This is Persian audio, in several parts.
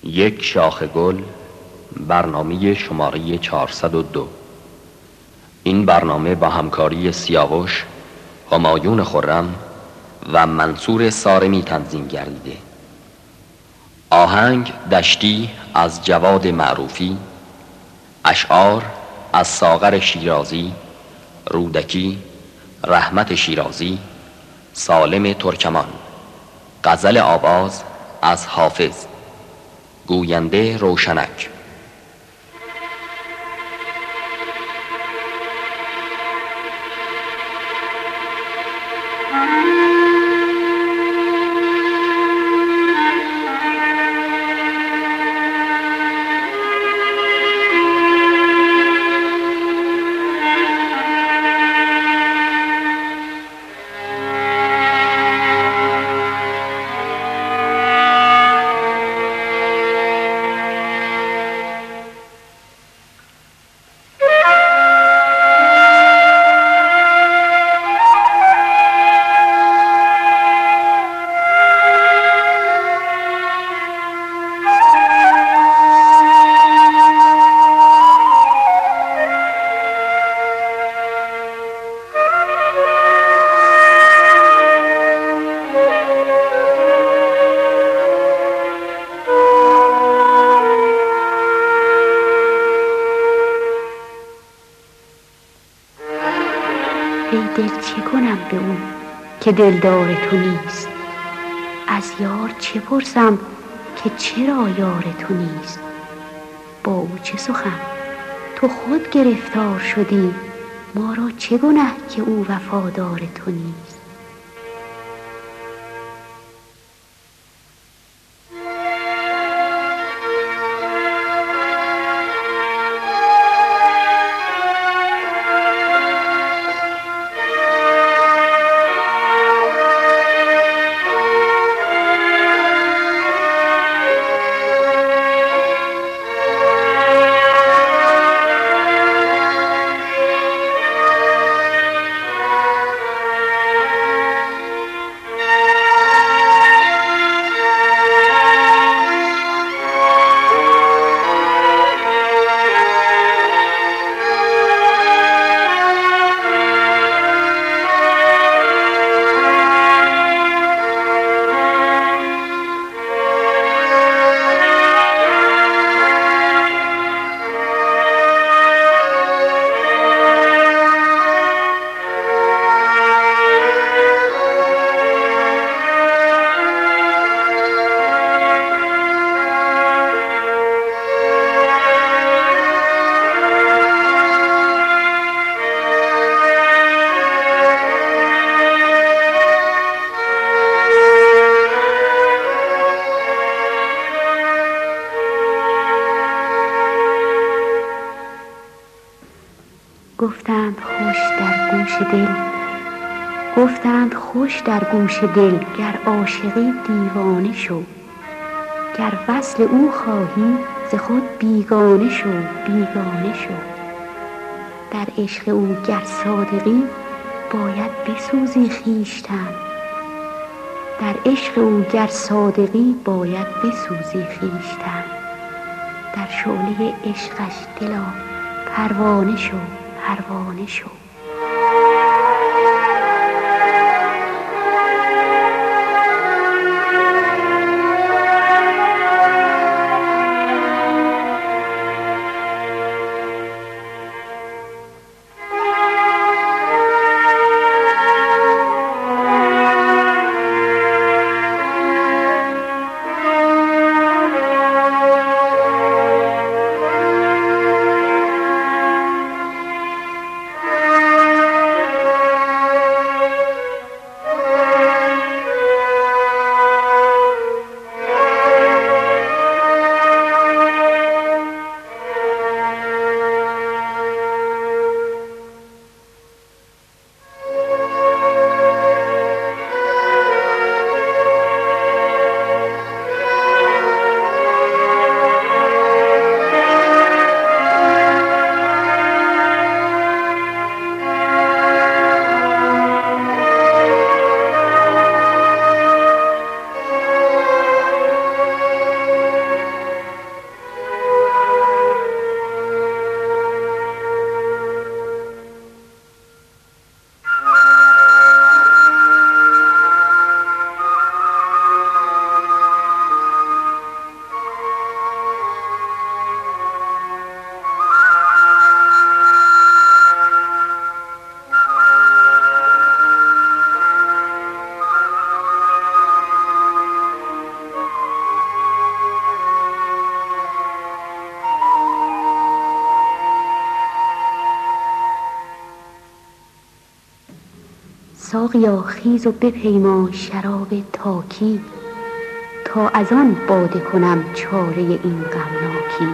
یک شاخ گل، برنامه شماره 402. این برنامه با همکاری سیاوش، همایون خرم و منصور سارمی تنظیم گردیده. آهنگ دشتی از جواد معروفی، اشعار از ساغر شیرازی، رودکی، رحمت شیرازی، سالم ترکمان، غزل آواز از حافظ، گوینده روشنک. ای دل چه کنم به او که دلدار تو نیست؟ از یار چه پرسم که چرا یار تو نیست؟ با او چه سخن؟ تو خود گرفتار شدی، ما را چه گنه که او وفادار تو نیست؟ گفتند خوش در گوش دل گر عاشقی دیوانه شو، گر وصل او خواهی ز خود بیگانه شو، بیگانه شو. در عشق او گر صادقی باید بسوزی خویشتن، در عشق او گر صادقی باید بسوزی خویشتن. در شعله عشقش دلا پروانه شو، پروانه شو. ساقیا خیز و بپیمای شراب تاکی، تا از آن باده کنم چاره این غمناکی.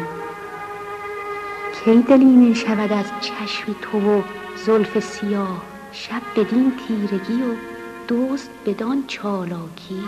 کی دلیمین شود از چشم تو و زلف سیاه، شب بدین تیرگی و دزد بدان چالاکی.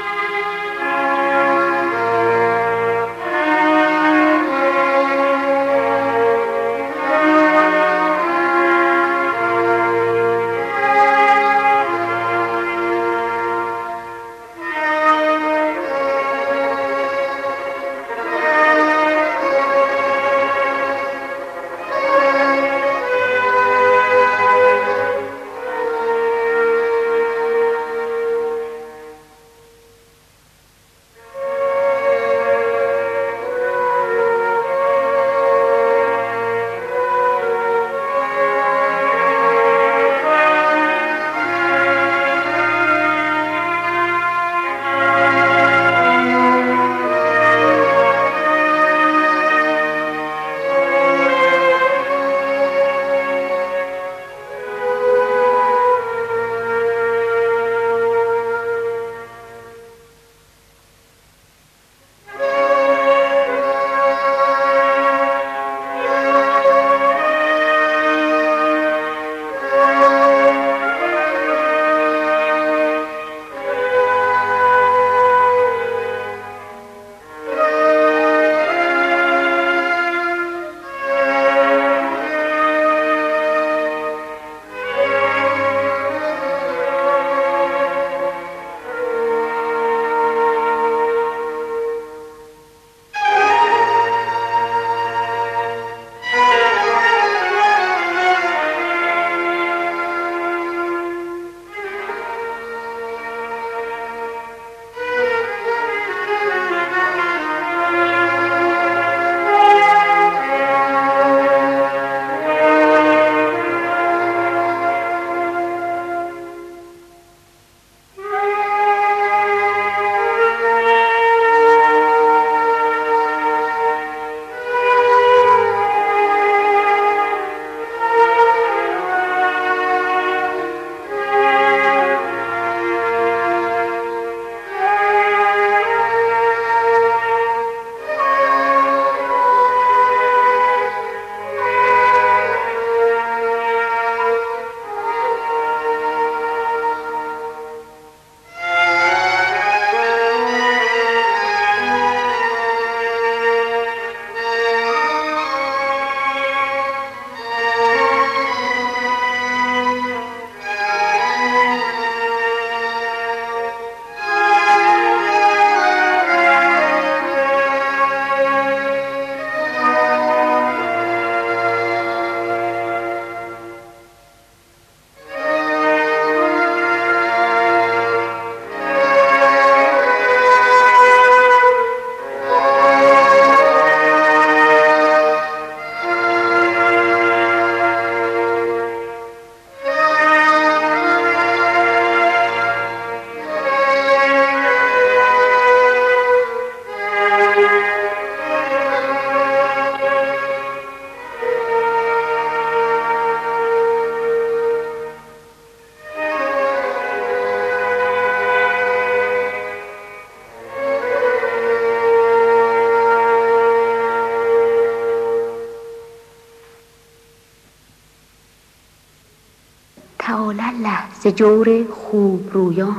تعالی الله ز جور خوب رویان،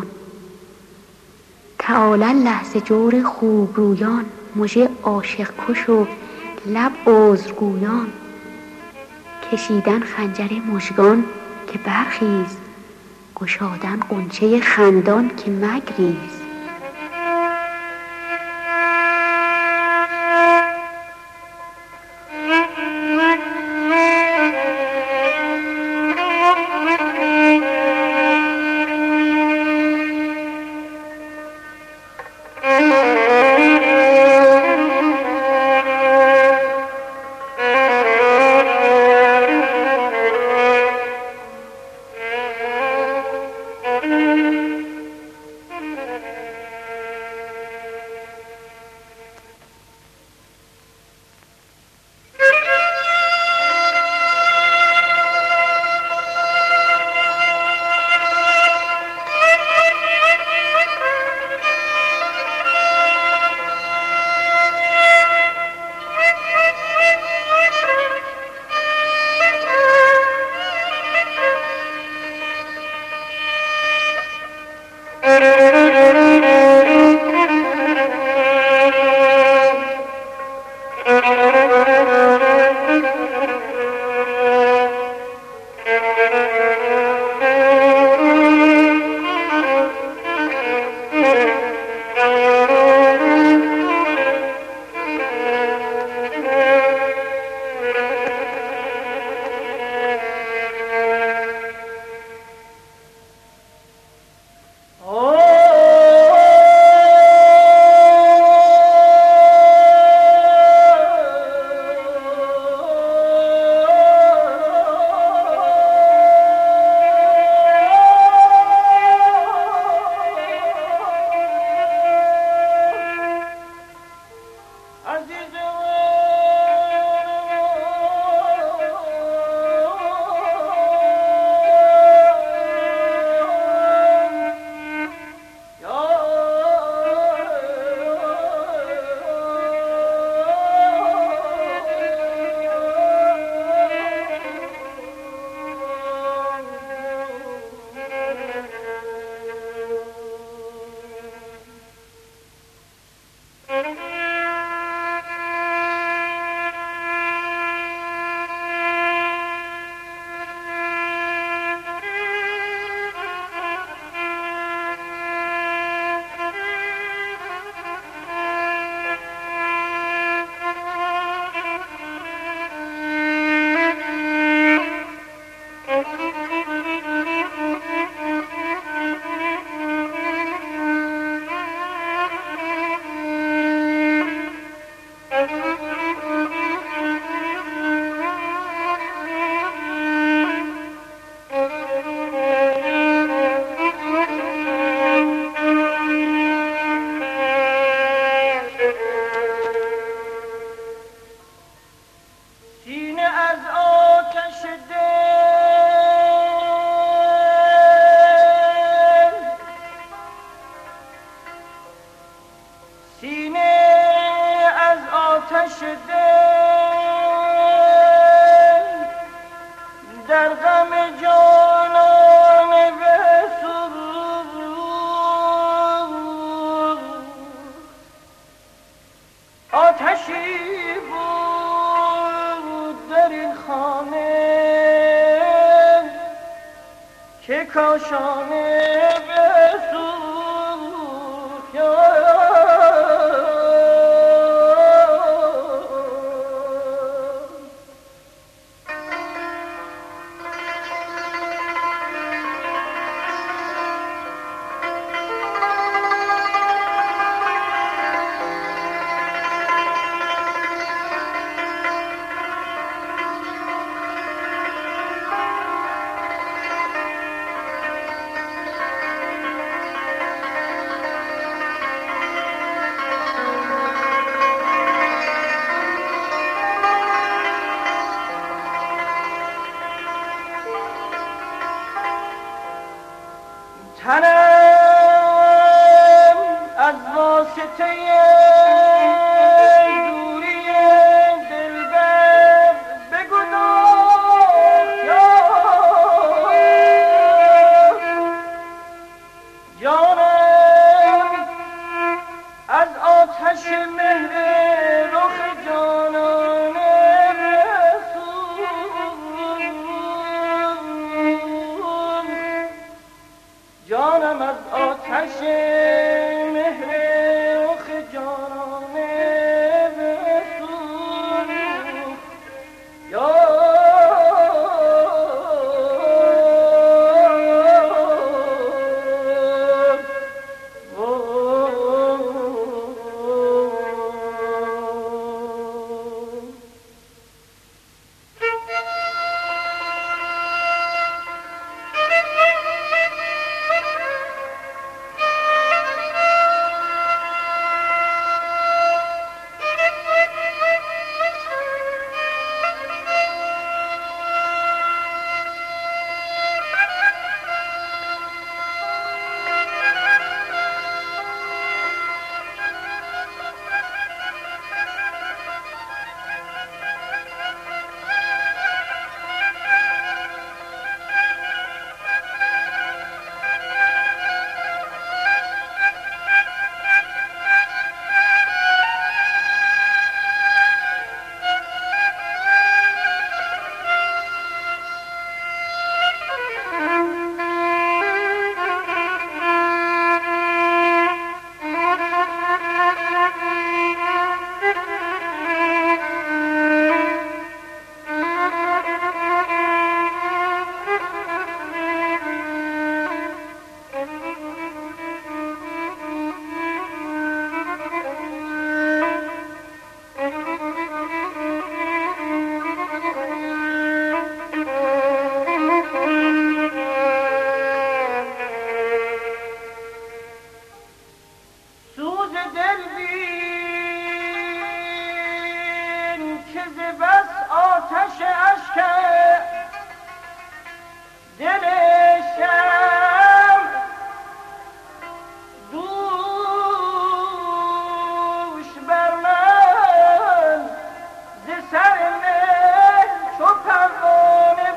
تعالی الله ز جور خوب رویان، مژه عاشق کش و لب عذرگویان. کشیدن خنجر مژگان که برخیز، گشادن غنچه خندان که مگریز. سینه از آتش دل در غم جانان آتشی بود در این خانه که کاشانه بسوخت. تنم از واسطه دوری دلبر بگداخت، جانم از آتش مهر رخ جانانه جانم از آتش مهر رخ جانانه بسوخت. یا آتش اشک دل شم دوش بر من ز سر مهر چو پروانه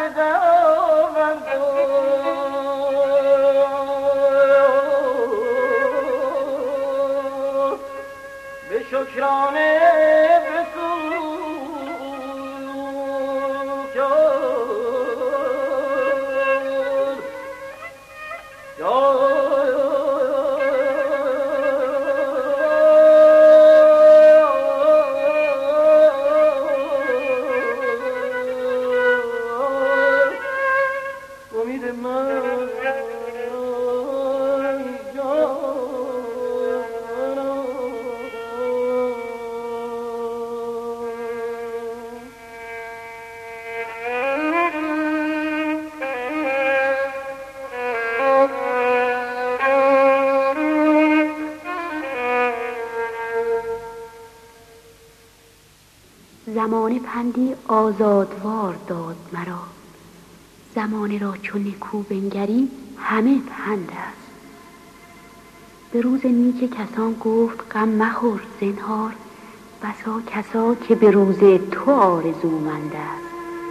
شکرانه زمانه پندی آزادوار داد مرا، زمانه را چون نکو بنگری همه پند است. به روز نیک کسان گفت غم مخور زنهار، بسا کسا که به روز تو آرزومند است.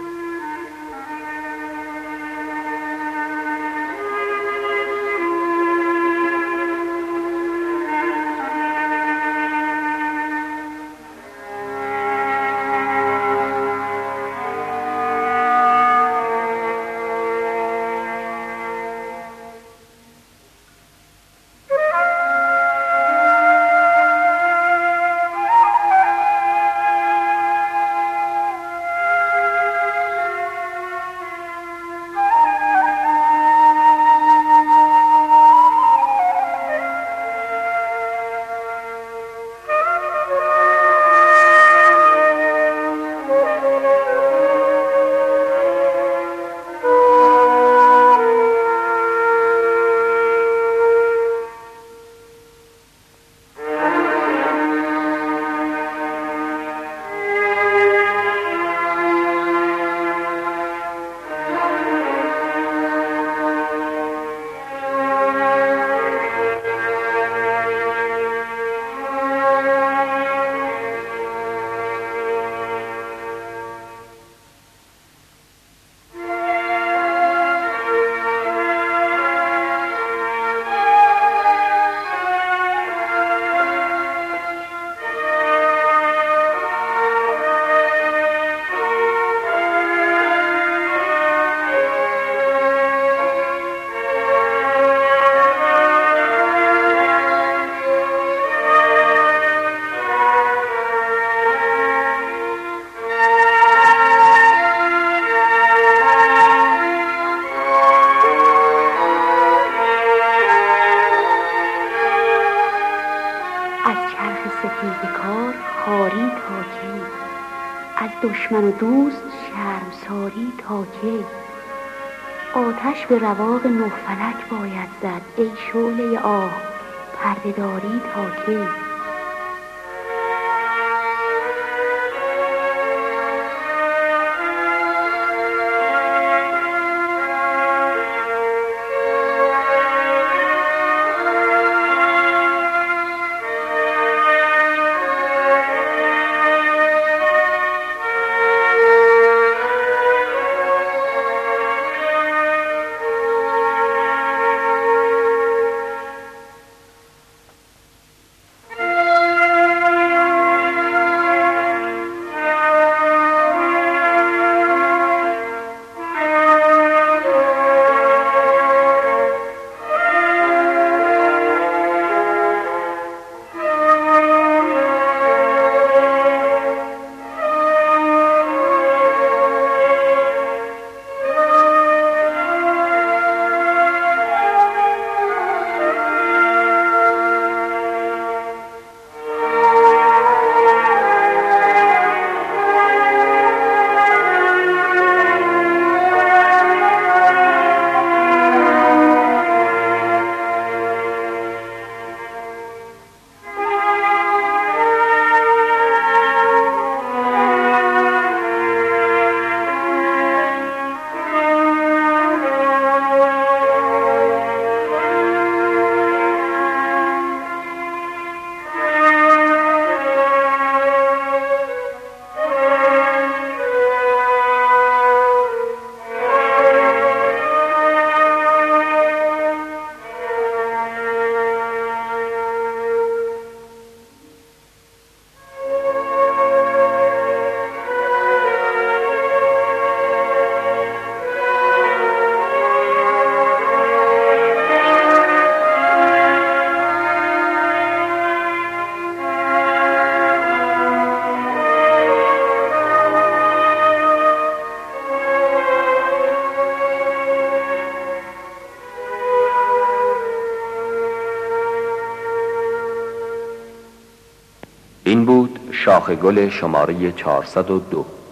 دشمن و دوست شرمساری تا کی؟ آتش به رواق نه فلک باید زد، ای شعله آه پرده داری تا کی؟ این بود شاخ گل شماره 402.